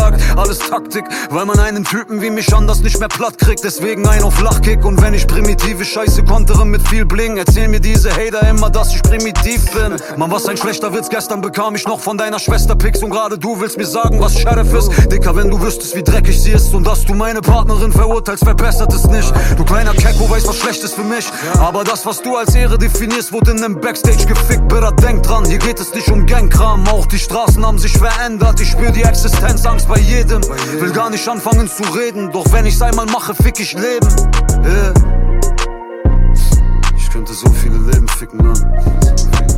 gesagt, alles Taktik, weil man einen Typen wie mich anders nicht mehr platt kriegt. Deswegen ein auf Lachkick. Und wenn ich primitive Scheiße kontere mit viel Bling, erzählen mir diese Hater immer, dass ich primitiv bin. Mann, was ein schlechter Witz, gestern bekam ich noch von deiner Schwester Pics. Und gerade du willst mir sagen, was Sheriff ist. Dicker, wenn du wüsstest, wie dreckig sie ist und dass du meine Partnerin verurteilst, verbessert es nicht. Du kleiner Kecko, weißt, was schlecht ist für mich. Aber das, was du als Ehre definierst, wurde in nem Backstage gefickt. Bitter, denk dran, hier geht es nicht um Gangkram. Auch die Straßen haben sich verändert, ich spür die Existenzangst bei jedem. Will gar nicht anfangen zu reden, doch wenn ich's einmal mache, fick ich Leben. Yeah. Ich könnte so viele Leben ficken, Mann.